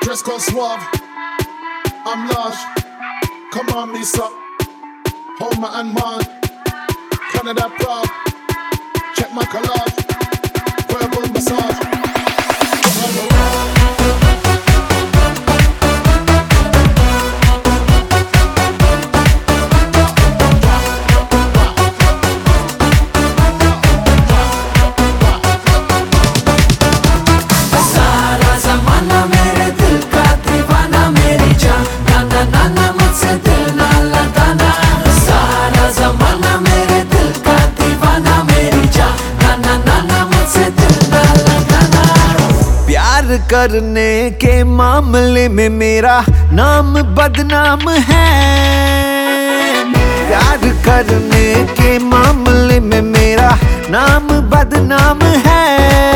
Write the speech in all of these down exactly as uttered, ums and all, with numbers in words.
Dress code suave, I'm large. Come on, Lisa. Hold my hand, man. Canada proud. Check my collage. Verbal massage. करने के मामले में मेरा नाम बदनाम है। प्यार करने के मामले में मेरा नाम बदनाम है।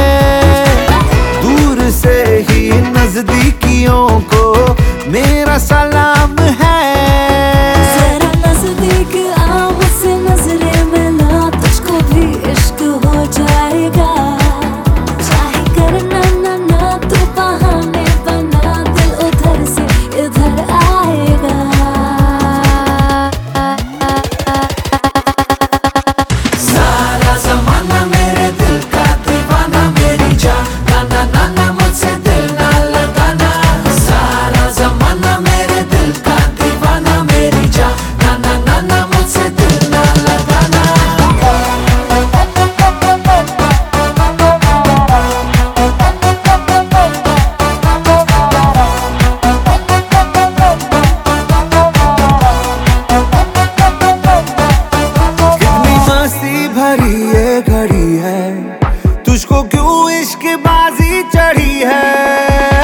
दूर से ही नजदीकियों को मेरा सलाम है। जरा नजदीक आ मुझसे नजरें मिला, तुझको भी इश्क हो जाएगा। चाहे करना ना ना तू बहाने बना, दिल उधर से इधर आएगा। सारा ज़माना मेरे दिल का दीवाना, मेरी जान ना ना ना मुझसे दिल ना लगाना। सारा ज़माना मेरे दिल का दीवाना, मेरी जान ना ना ना मुझसे दिल ना लगाना। भरी ये घड़ी है, तुझको क्यों इश्क बाजी चढ़ी है।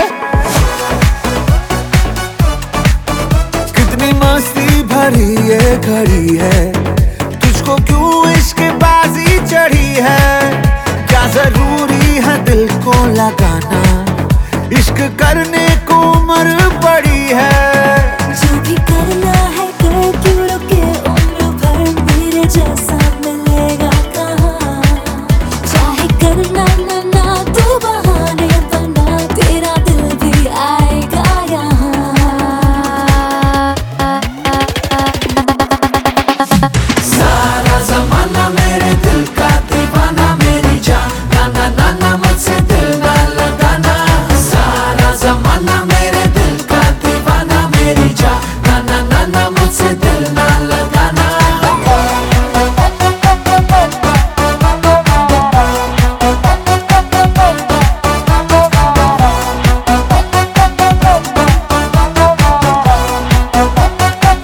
कितनी मस्ती भरी ये घड़ी है, तुझको क्यों इश्क बाजी चढ़ी है। क्या जरूरी है दिल को लगाना, इश्क करने को उम्र पड़ी है। जो भी करना है कर, क्यों रुके उम्र भर, मेरे जैसा मिलेगा कहाँ। चाहे करना ना ना तू बहाने बना, तेरा दिल भी आएगा यहाँ। सारा ज़माना मेरे दिल का दीवाना, मेरी जान ना ना ना ना मुझसे दिल ना लगाना। सारा ज़माना मेरे दिल का दीवाना, मेरी जान ना ना ना ना मुझसे दिल ना लगाना।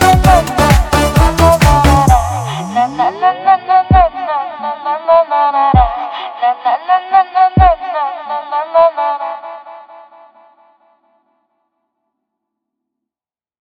Na na na na na na na na na na na.